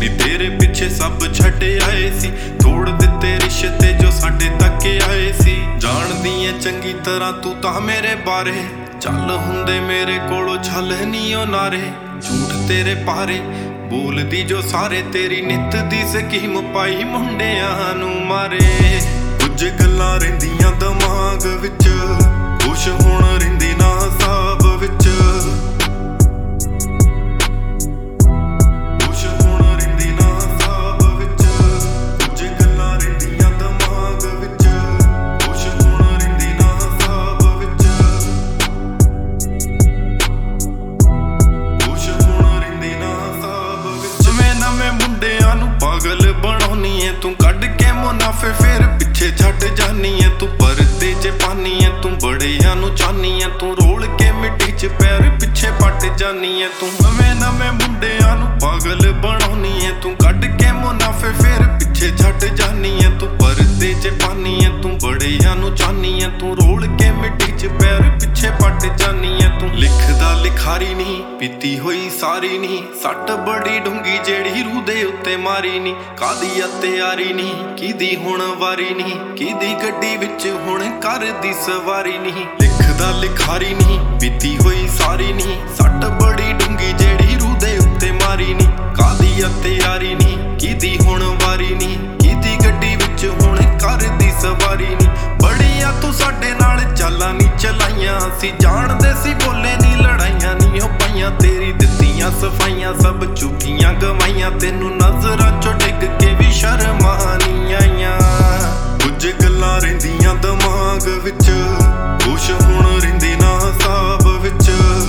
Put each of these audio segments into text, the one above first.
ਨੀ तेरे पिछे सब छड्ड आए सी, तोड़ दिते रिश्ते जो साडे तक आए सी। जानदी ऐ चंगी तरह तू तां मेरे बारे, चल हुंदे मेरे कोलों छल नी ओ नारे। झूठ तेरे पारे बोलदी जो सारे, तेरी नित दी स्कीम पाई मुंडियां नूं मारे। कुछ गल्लां रहिंदियां दिमाग विच, खुश हुण रहिंदी ना हिसाब विच। पागल बनानी है तू कड़ के मुनाफे, फिर पिछे छड़ जानी है तू। परदे च पानी है तू, बड़ियां नू चाहनी है तू। रोल के मिट्टी च पैर पिछे पट जानी है तू। नवे नवे मुंडियां नू पागल बनानी है तू कड़ के मुनाफे, फिर पिछे छड़ जानी है तू। परदे च पानी है तू, बड़ियां नू चाहनी है तू। रोल के मिट्टी च पैर पिछे पट जानी है तू। लिखदा लिखारी नहीं, पीती हुई सारी नहीं। सट बड़ी डूंगी जेड़ी रूह दे उत्ते मारी नी। कादी तैयारी नहीं किदी हुण वारी नहीं, किदी गड्डी विच हुण कर दी सवारी नहीं। लिखदा लिखारी नहीं, पीती हुई सारी नहीं। सट बड़ी डूंगी जेड़ी रूह दे उत्ते मारी नी। कादी तैयारी नहीं किदी हुण वारी नहीं, किदी गड्डी विच हुण कर दी सवारी नी। बड़िया तू साडे नाल चालां नी चलाइयां, असीं जाणदे सी बोले नी लड़ाइयां नी हो पाइयां। तेरी दित्तियां सफाइयां सब चुकियां गवाइयां, तैनू नज़रां चों डिग के भी शर्मां नी आइयां। कुछ गल्लां रहिंदियां दिमाग विच, खुश हुण रहिंदी ना हिसाब विच।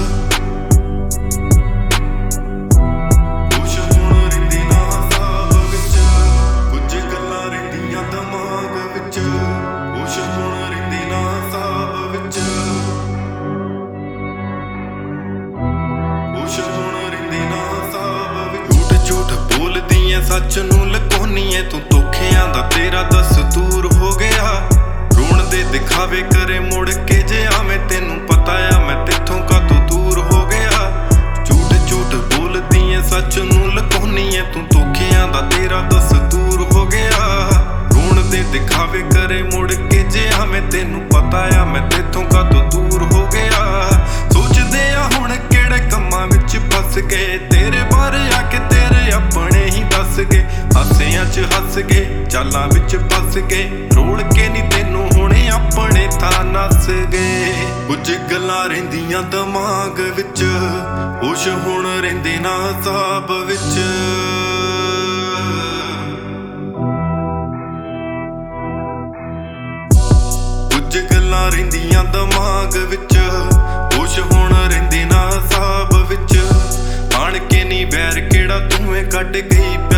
सच नूं लकोनी है तू, धोखियां दा तेरा दस्तूर हो गया। रोण दे दिखावे करे मुड़ के जे आवे, तेनू पता आ मैं तेथों कातों दूर हो गया। झूठ झूठ बोलदी है सच नूं लकोनी है तू, धोखियां दा तेरा दस्तूर हो गया। रोण दे दिखावे करे मुड़ के जे आवे, तेनू पता आ मैं तेथों कातों दूर हो गया। सोचदे आ हुण किहड़े कम्मां विच फस गए, तेरे बारे आके तेरे अपने ही दस गए। हासियां च हस गए, चालां विच फस गए। रोल के नी तैनू हुणे अपने थां नस गए। कुछ गल्लां रहिंदियां दिमाग विच, होश हुण रहिंदे ना हिसाब विच। कुछ गल्लां रहिंदियां दिमाग विच, होश हुण रहिंदे ना हिसाब विच। आण के नी बैर केड़ा तूं कट गई